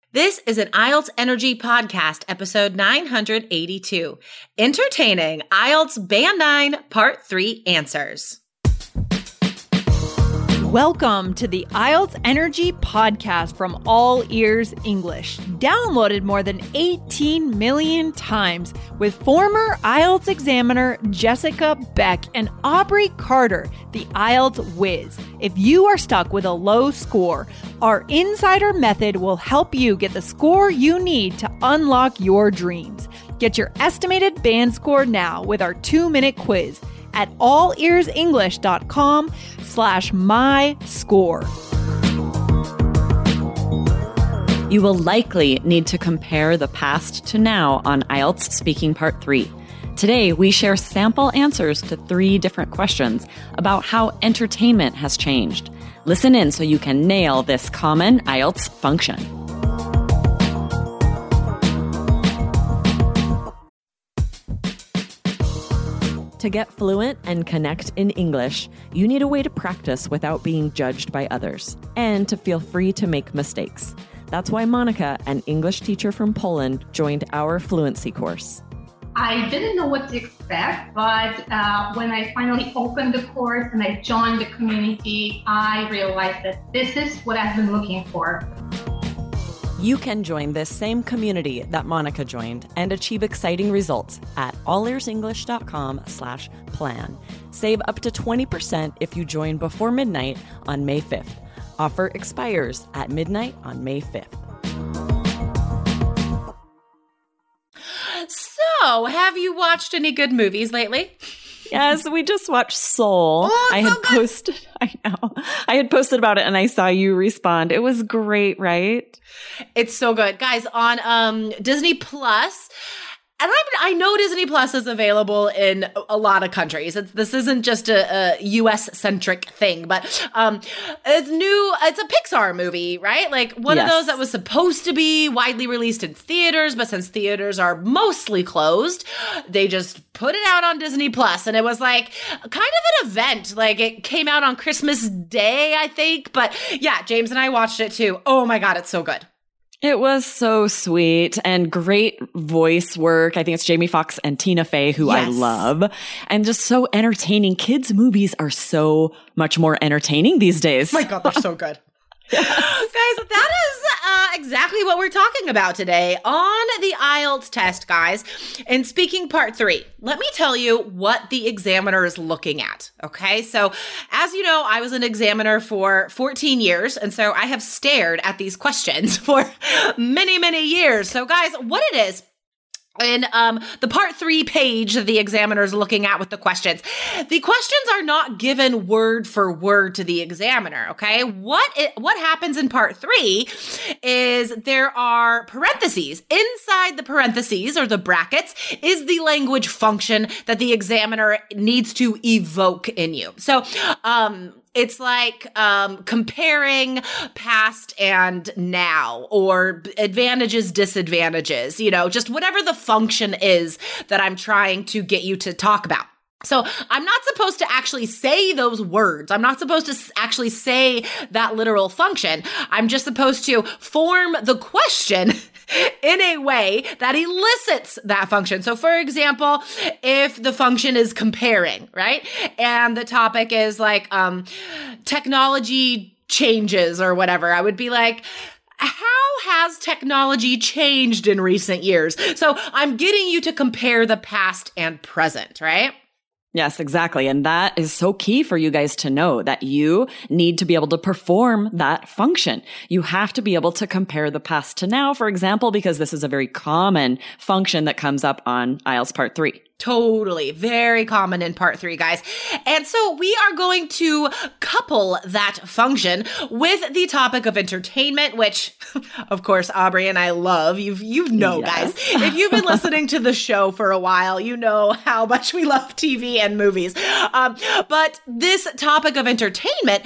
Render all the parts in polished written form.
This is an IELTS Energy Podcast, episode 982, Entertaining IELTS Band 9, Part 3 Answers. Welcome to the IELTS Energy Podcast from All Ears English, downloaded more than 18 million times with former IELTS examiner Jessica Beck and Aubrey Carter, the IELTS whiz. If you are stuck with a low score, our insider method will help you get the score you need to unlock your dreams. Get your estimated band score now with our 2-minute quiz at allearsenglish.com/myscore. You will likely need to compare the past to now on IELTS Speaking Part 3. Today, we share sample answers to 3 different questions about how entertainment has changed. Listen in so you can nail this common IELTS function. To get fluent and connect in English, you need a way to practice without being judged by others, and to feel free to make mistakes. That's why Monica, an English teacher from Poland, joined our fluency course. I didn't know what to expect, but when I finally opened the course and I joined the community, I realized that this is what I've been looking for. You can join this same community that Monica joined and achieve exciting results at allearsenglish.com/plan. Save up to 20% if you join before midnight on May 5th. Offer expires at midnight on May 5th. So, have you watched any good movies lately? Yes, we just watched Soul. Oh, I had posted about it and I saw you respond. It was great, right? It's so good. Guys, on Disney Plus, and I know Disney Plus is available in a lot of countries. This isn't just a US-centric thing, but it's new. It's a Pixar movie, right? Like one of those that was supposed to be widely released in theaters, but since theaters are mostly closed, they just put it out on Disney Plus, and it was like kind of an event. Like it came out on Christmas Day, I think. But yeah, James and I watched it too. Oh my God, it's so good. It was so sweet and great voice work. I think it's Jamie Foxx and Tina Fey, who I love, and just so entertaining. Kids' movies are so much more entertaining these days. Oh my God, they're so good. Yes. Guys, that is exactly what we're talking about today on the IELTS test, guys. In Speaking Part 3, let me tell you what the examiner is looking at, okay? So, as you know, I was an examiner for 14 years, and so I have stared at these questions for many, many years. So, guys, what it is, in the Part 3 page that the examiner is looking at with the questions are not given word for word to the examiner, okay? What happens in Part 3 is there are parentheses. Inside the parentheses, or the brackets, is the language function that the examiner needs to evoke in you. So, it's like comparing past and now, or advantages, disadvantages, just whatever the function is that I'm trying to get you to talk about. So I'm not supposed to actually say those words. I'm not supposed to actually say that literal function. I'm just supposed to form the question in a way that elicits that function. So for example, if the function is comparing, right? And the topic is like technology changes or whatever, I would be like, how has technology changed in recent years? So I'm getting you to compare the past and present, right? Yes, exactly. And that is so key for you guys to know that you need to be able to perform that function. You have to be able to compare the past to now, for example, because this is a very common function that comes up on IELTS Part 3. Totally. Very common in Part 3, guys. And so we are going to couple that function with the topic of entertainment, which, of course, Aubrey and I love. You know, guys, if you've been listening to the show for a while, you know how much we love TV and movies. But this topic of entertainment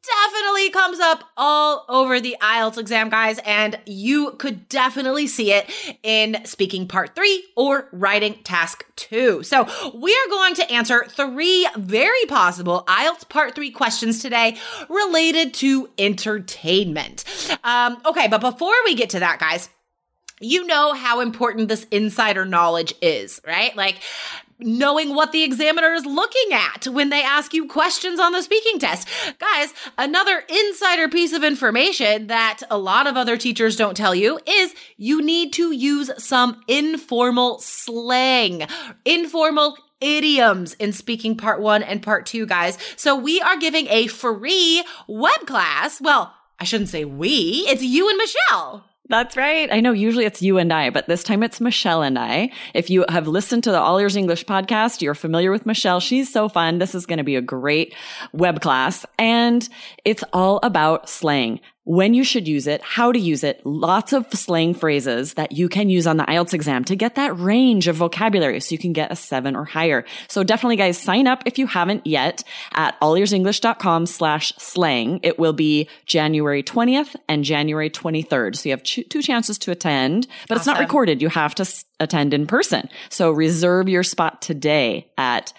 definitely comes up all over the IELTS exam, guys, and you could definitely see it in speaking part 3 or writing task 2. So we are going to answer 3 very possible IELTS part 3 questions today related to entertainment. Okay, but before we get to that, guys, you know how important this insider knowledge is, right? Like, knowing what the examiner is looking at when they ask you questions on the speaking test. Guys, another insider piece of information that a lot of other teachers don't tell you is you need to use some informal slang, informal idioms in speaking part 1 and part 2, guys. So we are giving a free web class. Well, I shouldn't say we, it's you and Michelle. That's right. I know usually it's you and I, but this time it's Michelle and I. If you have listened to the All Ears English podcast, you're familiar with Michelle. She's so fun. This is going to be a great web class, and it's all about slang. When you should use it, how to use it, lots of slang phrases that you can use on the IELTS exam to get that range of vocabulary so you can get a 7 or higher. So definitely, guys, sign up if you haven't yet at allearsenglish.com/slang. It will be January 20th and January 23rd. So you have 2 chances to attend, but It's not recorded. You have to attend in person. So reserve your spot today at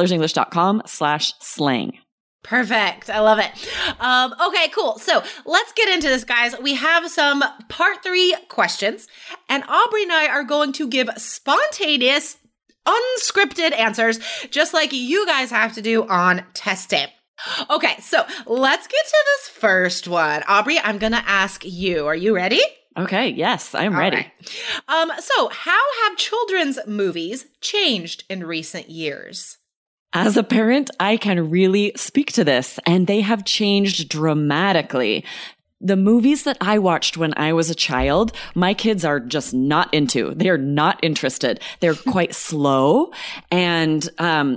allearsenglish.com/slang. Perfect. I love it. Okay, cool. So let's get into this, guys. We have some part 3 questions, and Aubrey and I are going to give spontaneous, unscripted answers, just like you guys have to do on test day. Okay, so let's get to this first one. Aubrey, I'm going to ask you. Are you ready? Okay, yes, I'm ready. Right. So how have children's movies changed in recent years? As a parent, I can really speak to this, and they have changed dramatically. The movies that I watched when I was a child, my kids are just not into. They're not interested. They're quite slow and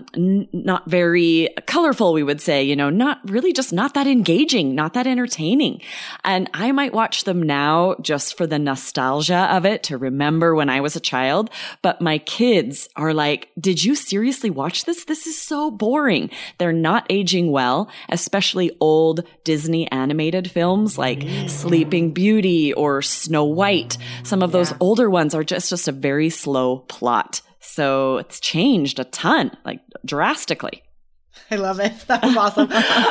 not very colorful, we would say, not really, just not that engaging, not that entertaining. And I might watch them now just for the nostalgia of it, to remember when I was a child. But my kids are like, did you seriously watch this? This is so boring. They're not aging well, especially old Disney animated films like Sleeping Beauty or Snow White. Some of those older ones are just a very slow plot. So it's changed a ton, like drastically. I love it. That was awesome.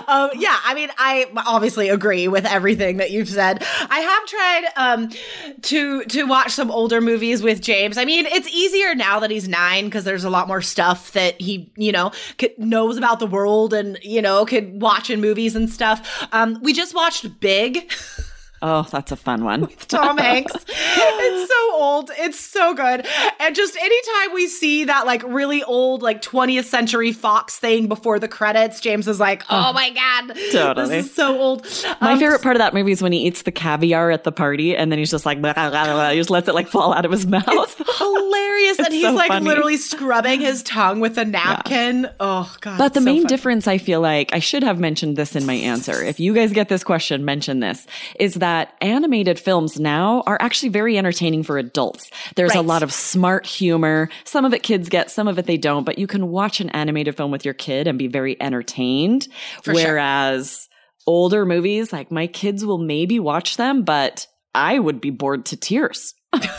I obviously agree with everything that you've said. I have tried to watch some older movies with James. I mean, it's easier now that he's 9 because there's a lot more stuff that he, knows about the world and, could watch in movies and stuff. We just watched Big. Oh, that's a fun one. With Tom Hanks. It's so old. It's so good. And just anytime we see that like really old, like 20th century Fox thing before the credits, James is like, oh my God, totally. This is so old. My favorite part of that movie is when he eats the caviar at the party and then he's just like, blah, blah, blah, he just lets it like fall out of his mouth. It's hilarious. And he's so like funny. Literally scrubbing his tongue with a napkin. Yeah. Oh God. But the main difference, I feel like, I should have mentioned this in my answer. If you guys get this question, mention this, is that animated films now are actually very entertaining for adults. There's a lot of smart humor. Some of it kids get, some of it they don't, but you can watch an animated film with your kid and be very entertained. Whereas older movies, like my kids will maybe watch them, but I would be bored to tears.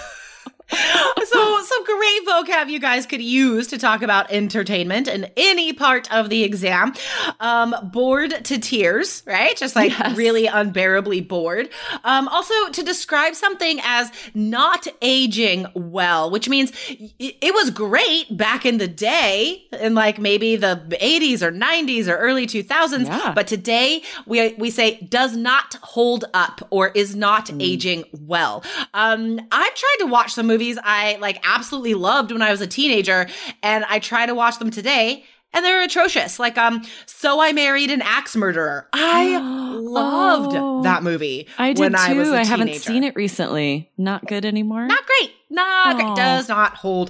So some great vocab you guys could use to talk about entertainment in any part of the exam. Bored to tears, right? Just like really unbearably bored. Also to describe something as not aging well, which means it was great back in the day in like maybe the 80s or 90s or early 2000s. But today we say does not hold up or is not aging well. I've tried to watch some movies I like absolutely loved when I was a teenager, and I try to watch them today and they're atrocious. Like, So I Married an Axe Murderer. I loved that movie. I did when too. I was a teenager. I haven't seen it recently. Not good anymore. Not great. Not great. Does not hold up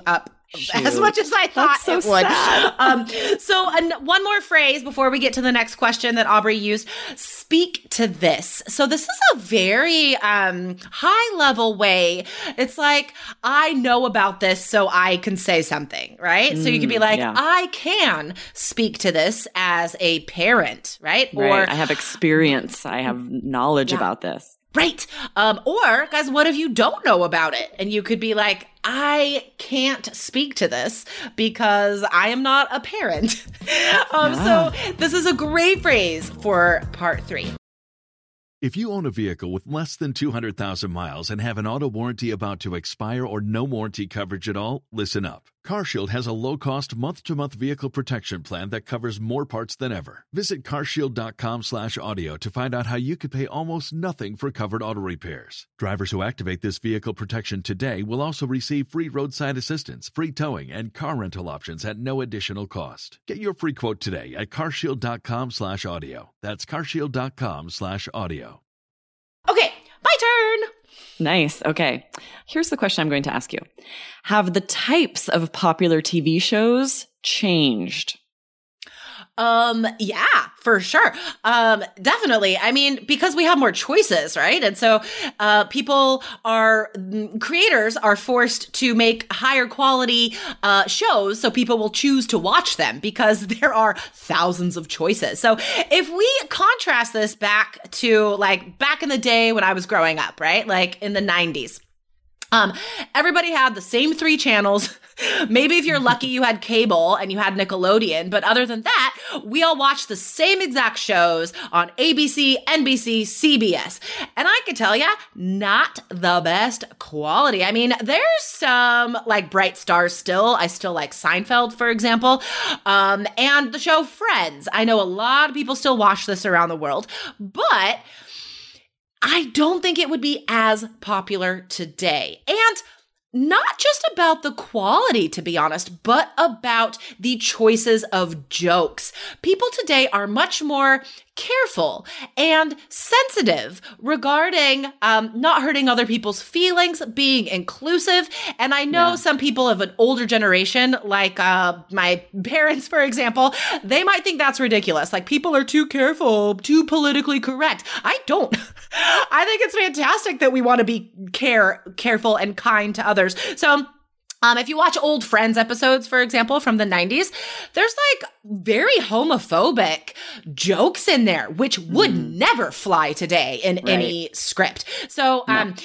as much as I thought so it would. Sad. One more phrase before we get to the next question that Aubrey used. Speak to this. So this is a very high level way. It's like, I know about this, so I can say something, right? So you can be like, I can speak to this as a parent, right? Or I have experience. I have knowledge about this. Right. Or, guys, what if you don't know about it? And you could be like, I can't speak to this because I am not a parent. So this is a great phrase for part 3. If you own a vehicle with less than 200,000 miles and have an auto warranty about to expire or no warranty coverage at all, listen up. CarShield has a low-cost month-to-month vehicle protection plan that covers more parts than ever. Visit carshield.com/audio to find out how you could pay almost nothing for covered auto repairs. Drivers who activate this vehicle protection today will also receive free roadside assistance, free towing, and car rental options at no additional cost. Get your free quote today at carshield.com/audio. That's carshield.com/audio. Okay, my turn. Nice. Okay. Here's the question I'm going to ask you. Have the types of popular TV shows changed? Yeah, for sure. Definitely. I mean, because we have more choices, right? And so, creators are forced to make higher quality, shows so people will choose to watch them because there are thousands of choices. So if we contrast this back to back in the day when I was growing up, right? Like in the 90s. Everybody had the same 3 channels. Maybe if you're lucky, you had cable and you had Nickelodeon. But other than that, we all watched the same exact shows on ABC, NBC, CBS. And I can tell you, not the best quality. I mean, there's some bright stars still. I still like Seinfeld, for example. And the show Friends. I know a lot of people still watch this around the world, but I don't think it would be as popular today. And not just about the quality, to be honest, but about the choices of jokes. People today are much more careful and sensitive regarding not hurting other people's feelings, being inclusive. And I know some people of an older generation, like my parents, for example, they might think that's ridiculous. Like, people are too careful, too politically correct. I don't. I think it's fantastic that we want to be careful and kind to others. So if you watch old Friends episodes, for example, from the 90s, there's very homophobic jokes in there, which would never fly today in any script. So,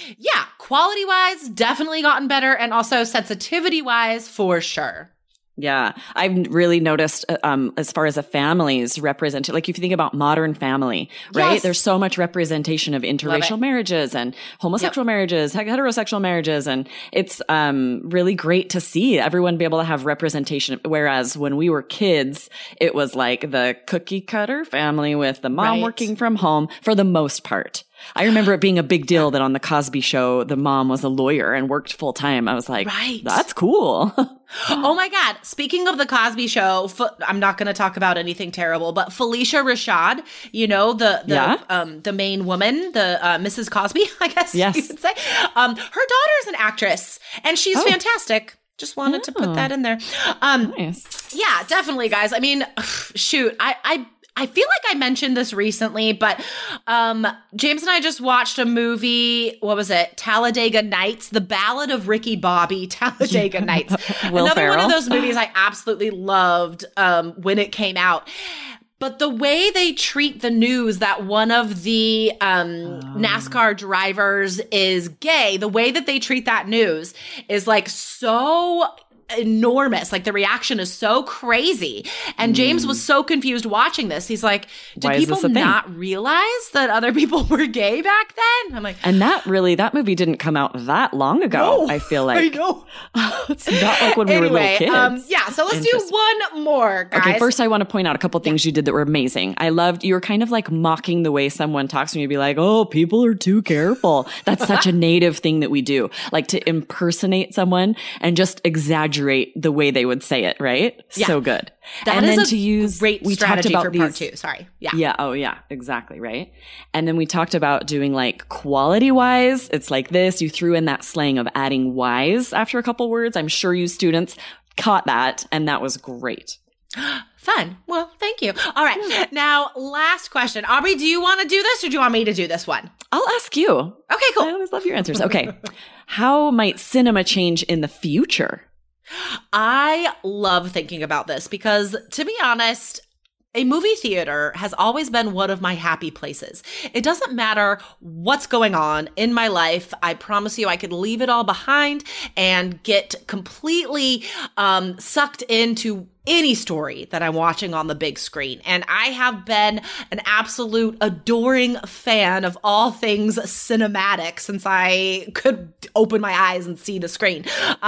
quality-wise, definitely gotten better, and also sensitivity-wise, for sure. Yeah, I've really noticed as far as a family's representation, like if you think about Modern Family, right? There's so much representation of interracial marriages and homosexual marriages, heterosexual marriages. And it's really great to see everyone be able to have representation. Whereas when we were kids, it was like the cookie cutter family with the mom working from home for the most part. I remember it being a big deal that on the Cosby Show, the mom was a lawyer and worked full time. I was like, that's cool. Oh my God. Speaking of the Cosby Show, I'm not going to talk about anything terrible, but Felicia Rashad, you know, the main woman, the Mrs. Cosby, I guess you would say. Her daughter's an actress and she's fantastic. Just wanted to put that in there. Nice. Yeah, definitely, guys. I mean, shoot, I feel like I mentioned this recently, but James and I just watched a movie. What was it? Talladega Nights, The Ballad of Ricky Bobby, Talladega Nights. Another one of those movies I absolutely loved when it came out. But the way they treat the news that one of the NASCAR drivers is gay, the way that they treat that news is so enormous. Like, the reaction is so crazy. And James was so confused watching this. He's like, did people not realize that other people were gay back then? I'm like, and that movie didn't come out that long ago. I feel like. I know. It's not like when we were little kids. So let's do one more, guys. Okay, first I want to point out a couple things you did that were amazing. I loved, you were kind of mocking the way someone talks and you'd be like, oh, people are too careful. That's such a native thing that we do. Like, to impersonate someone and just exaggerate exaggerate the way they would say it, right? Yeah. So good. That and is then a to use, great we strategy talked about for part these, 2. Sorry. Yeah. Yeah. Oh, yeah. Exactly. Right. And then we talked about doing like quality wise. It's like this. You threw in that slang of adding wise after a couple words. I'm sure you students caught that. And that was great. Fun. Well, thank you. All right. Now, last question. Aubrey, do you want to do this or do you want me to do this one? I'll ask you. Okay, cool. I always love your answers. Okay. How might cinema change in the future? I love thinking about this because, to be honest, a movie theater has always been one of my happy places. It doesn't matter what's going on in my life. I promise you I could leave it all behind and get completely sucked into any story that I'm watching on the big screen. And I have been an absolute adoring fan of all things cinematic since I could open my eyes and see the screen.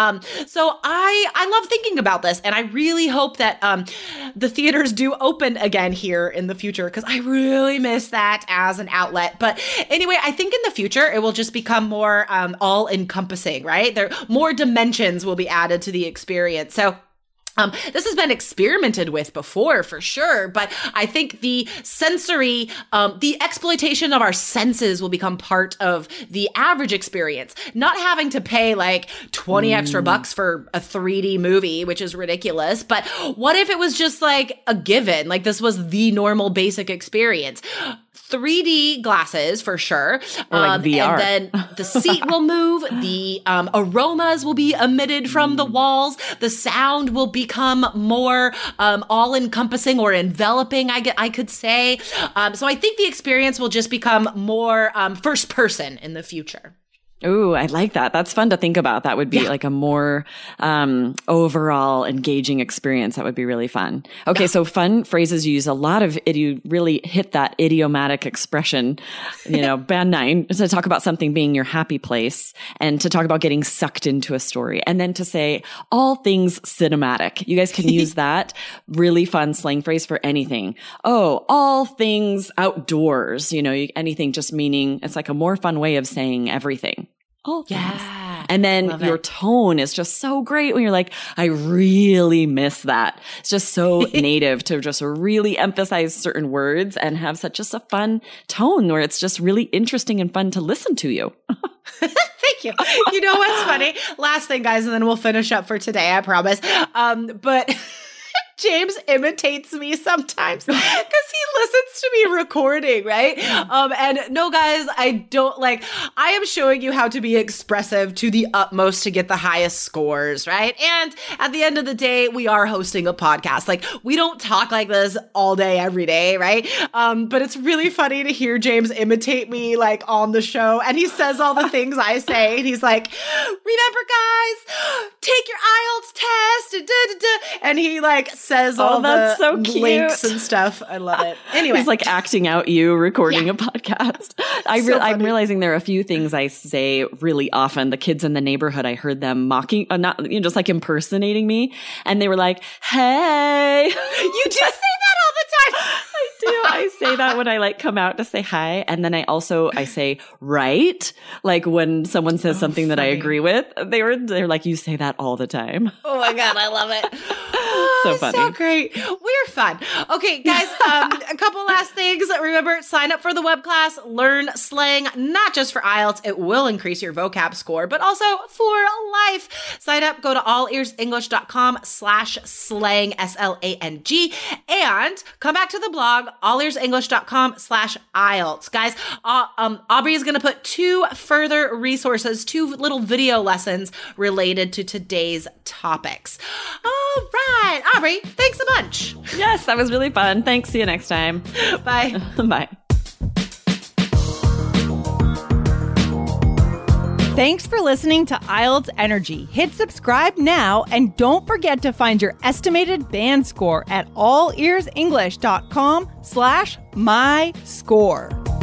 So I love thinking about this, and I really hope that the theaters do open again here in the future, because I really miss that as an outlet. But anyway, I think in the future it will just become more all-encompassing, right? More dimensions will be added to the experience. So this has been experimented with before, for sure, but I think the sensory, the exploitation of our senses will become part of the average experience. Not having to pay like 20 extra bucks for a 3D movie, which is ridiculous, but what if it was just like a given, like this was the normal basic experience? 3D glasses for sure. Or like VR. And then the seat will move. The aromas will be emitted from the walls. The sound will become more all-encompassing or enveloping, I could say. So I think the experience will just become more first person in the future. Ooh, I like that. That's fun to think about. That would be like a more overall engaging experience. That would be really fun. Okay, so fun phrases. You use a lot of you really hit that idiomatic expression, band 9, to talk about something being your happy place and to talk about getting sucked into a story. And then to say all things cinematic. You guys can use that really fun slang phrase for anything. Oh, all things outdoors, anything, just meaning it's like a more fun way of saying everything. Oh, yeah. And then your tone is just so great when you're like, I really miss that. It's just so native to just really emphasize certain words and have such just a fun tone where it's just really interesting and fun to listen to you. Thank you. You know what's funny? Last thing, guys, and then we'll finish up for today, I promise. But James imitates me sometimes because he listens to me recording, right? And no, guys, I am showing you how to be expressive to the utmost to get the highest scores, right? And at the end of the day, we are hosting a podcast. Like, we don't talk like this all day, every day, right? But it's really funny to hear James imitate me like on the show. And he says all the things I say. And he's like, remember, guys, take your IELTS test. And he like says all that's so the cute. links and stuff. I love it. Anyway. He's like acting out you recording a podcast. I'm realizing there are a few things I say really often. The kids in the neighborhood, I heard them mocking, just like impersonating me. And they were like, hey. You do say that all the time. I do. I say that when I like come out to say hi. And then I say right. Like when someone says something that I agree with, they're like, you say that all the time. Oh my God. I love it. So funny. So great. We're fun. Okay, guys, a couple last things. Remember, sign up for the web class, learn slang, not just for IELTS. It will increase your vocab score, but also for life. Sign up, go to allearsenglish.com/slang, SLANG, and come back to the blog, allearsenglish.com/IELTS. Guys, Aubrey is going to put 2 further resources, 2 little video lessons related to today's topics. All right. Aubrey, thanks a bunch. Yes, that was really fun. Thanks. See you next time. Bye. Bye. Thanks for listening to IELTS Energy. Hit subscribe now and don't forget to find your estimated band score at allearsenglish.com/myscore.